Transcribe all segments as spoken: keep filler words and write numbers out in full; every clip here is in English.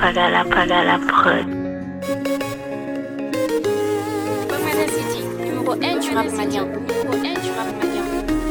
Pagala Pagala Prod. Bamana City, numéro un du rap malien. Numéro un du rap malien.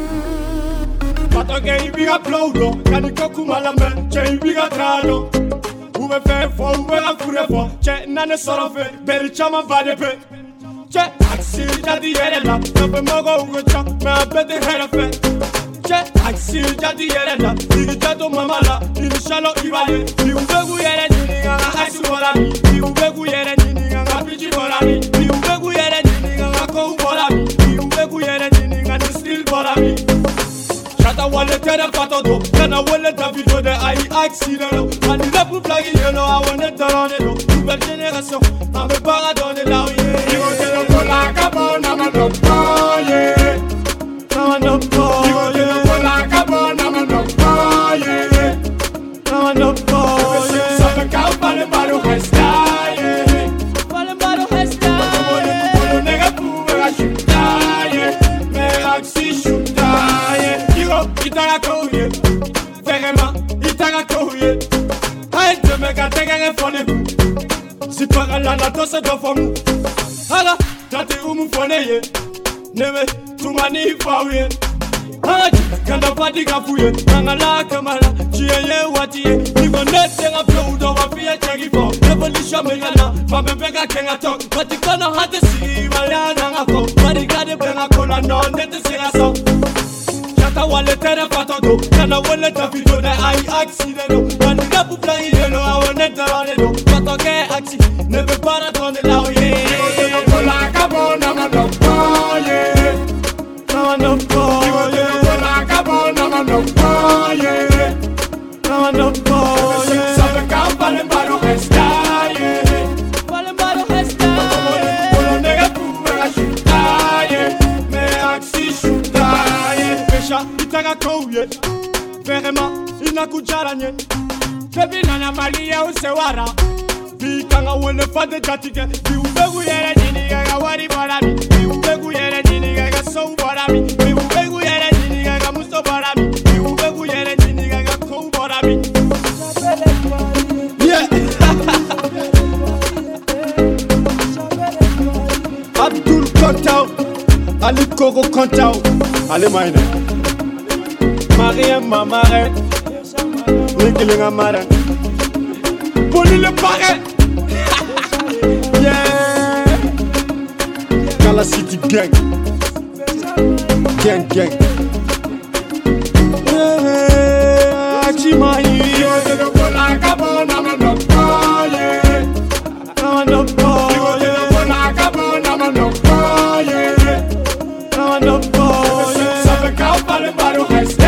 Patoke ibiga ploudo, kaniko kumalame, che ibiga trano. Ube fe fo, ube la kure fo, che nane soro fe, beri chama vade pe. Che aksi jadi yere la, nope mogo ugo cha, me abete hera fe. Che aksi jadi yere la, igi jato mamala, ini shalo ibale. Ni ubegu yere nini nga aisi wala mi, ni ubegu yere nini nga piji wala mi, ni ubegu yere nini nga kou wala mi, ni ubegu yere nini nga nistil wala mi. Shata wale tere patoto, kana wale Davido de ai accident. Ani la pou plagi yelo, I want it on it. Nouvelle génération, on me paradonne là où il est. Yo te lo kola kabo na mano boye, na mano boye. Yo te lo kola kabo na mano boye, na mano boye. Sabe kau pale palo hestaye, pale palo hestaye. Polo nega pou me achutaye, me axi chutaye. Itara kouye, vraiment, itara kouye. Aïe, te me gâte, gagne fone. Si par là, la tosse de femme. Hala, tate ou mou foneye. Neme, tu mani fauye. Hala, quand on pas dit gafouye. Nangala, kamala, chieye, watiye. Nigo net, c'est un peu ou d'on va fier, tchagi fort. Révolution, mais yana, va me bega, kenga tok. Vatikana, hate si, malaya, nanga fort. Marigade, benga, kola, non, nete, c'est la sang. Shata wale tere patoto, kana wale Davido de ai accident. Mani na pou plagi yelo, I want it on it. Patoke aksi, ne veut pas attendre là où il est. Yo te lo kola kabo na mano boye, na mano boye. Yo te lo kola kabo na mano boye, na mano boye. Sabe kau pale mbaro hestaye, pale mbaro hestaye. Polo nega pou me achutaye, me aksi chutaye. Itaka kouye, vraiment, inakujaranye. Baby nana malia usewara, vikanga wele fade jatike. Bi ubegu yere nini gaga wari barami, bi ubegu yere nini gaga sou barami, bi ubegu yere nini gaga musto barami, bi ubegu yere nini gaga kou barami. Yeah. Abdul Kontao, Ali Koko Kontao, Ali Maine. Marie mamare, Nikilinga mara, Poli le pare. Yeah, Kala City gang, gang gang. Yeah, Achimai. Yo te lo kola kabo na mano boye, na mano boye. Yo te lo kola kabo na mano boye, na mano boye. Sabe kau pale palo hesta.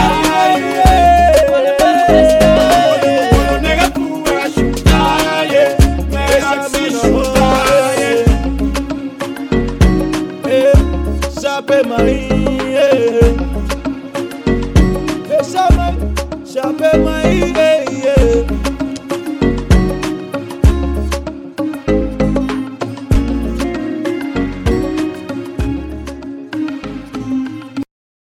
Marie.